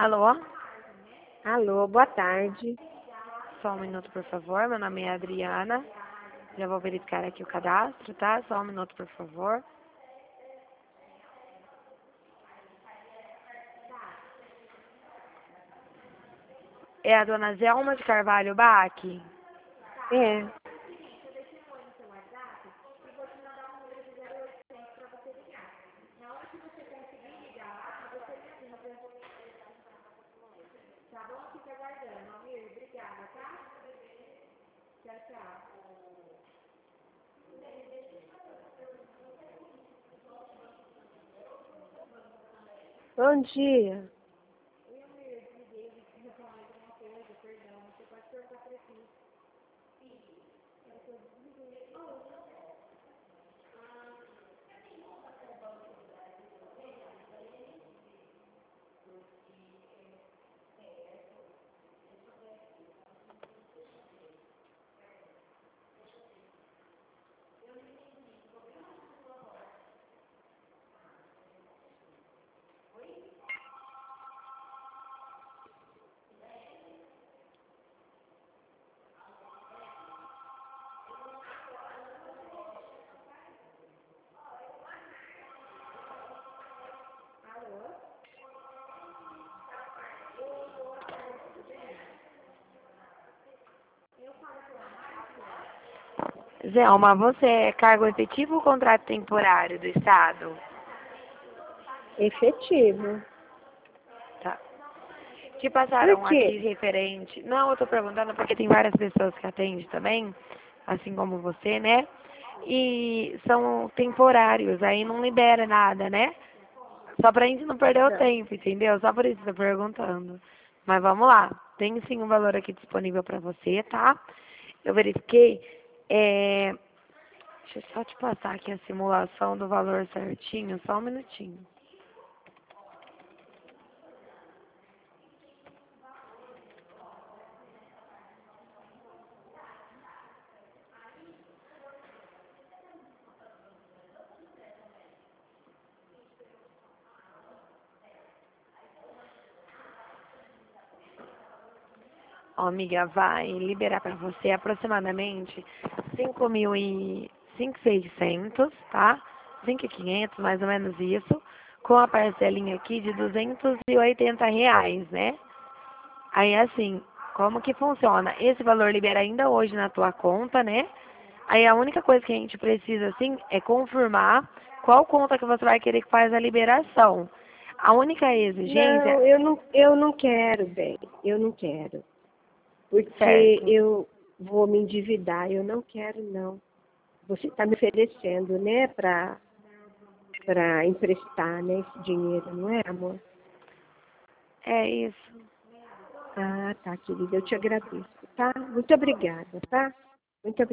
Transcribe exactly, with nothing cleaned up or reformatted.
Alô? Alô, boa tarde. Só um minuto, por favor. Meu nome é Adriana. Já vou verificar aqui o cadastro, tá? Só um minuto, por favor. É a dona Zelma de Carvalho Bach? É, bom dia. Zelma, você é cargo efetivo ou contrato temporário do Estado? Efetivo. Tá. Te Por passaram aqui quê? referente. Não, eu tô perguntando porque tem várias pessoas que atendem também, assim como você, né? E são temporários, aí não libera nada, né? Só pra gente não perder o Não. tempo, entendeu? Só por isso que eu tô perguntando. Mas vamos lá. Tem sim um valor aqui disponível pra você, tá? Eu verifiquei. É... Deixa eu só te passar aqui a simulação do valor certinho, só um minutinho. Ó, amiga, vai liberar para você aproximadamente cinco mil e cinco mil e seiscentos, tá? cinco mil e quinhentos, mais ou menos isso, com a parcelinha aqui de duzentos e oitenta reais, né? Aí, assim, como que funciona? Esse valor libera ainda hoje na tua conta, né? Aí a única coisa que a gente precisa, assim, é confirmar qual conta que você vai querer que faz a liberação. A única exigência, Não, eu não, eu não quero, bem. Eu não quero. Porque certo? eu vou me endividar. Eu não quero, não. Você está me oferecendo, né, para para emprestar, né, esse dinheiro, não é, amor? É isso. Ah, tá, querida. Eu te agradeço, tá? Muito obrigada, tá? Muito obrigada.